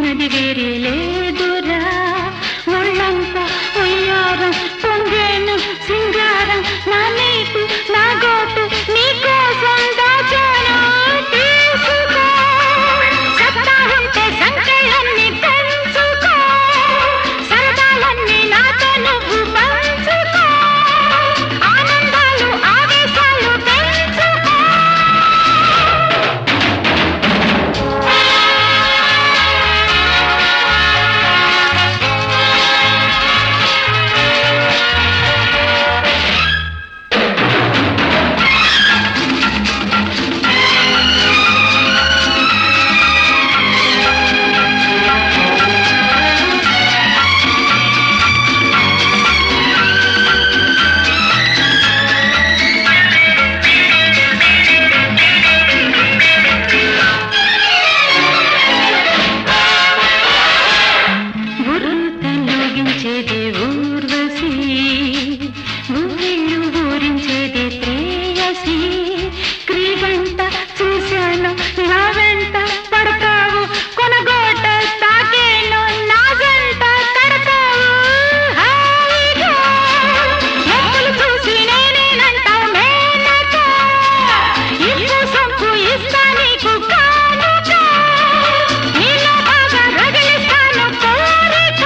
ఉన్నది వేరే లేదురా ఒళ్ళంతా ఉయ్యారం పొంగేను సింగారం నా నీటు నా గోటు నీ కోసం దాచాను తీసుకో సత్తా ఉంటే సంఖ్యలన్నీ పెంచుకో సరదాలన్నీ నాతో నువ్వు పంచుకో ఆనందాలు ఆవేశాలు పెంచుకో ఊర్వశి ఊరిళ్ళు ఊరించేదే ప్రేయసి క్రీగంట చూశాను నా వెంట పడతావు కొనగోట తాకేను నా జంట కడతావు హాయిగా ఎత్తులు చూసి నేనేనంటావు మేనక ఇల్లు సొంపు ఇస్తా నీకు కానుక నీలో బాగా రగిలిస్తాను కోరిక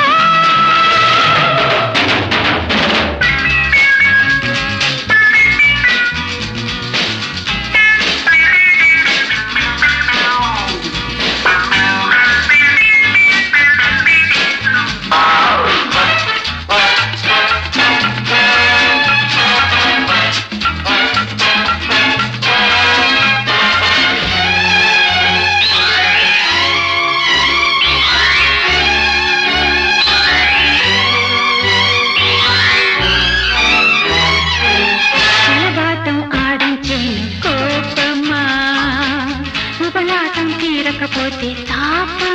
తీరకపోతే తాప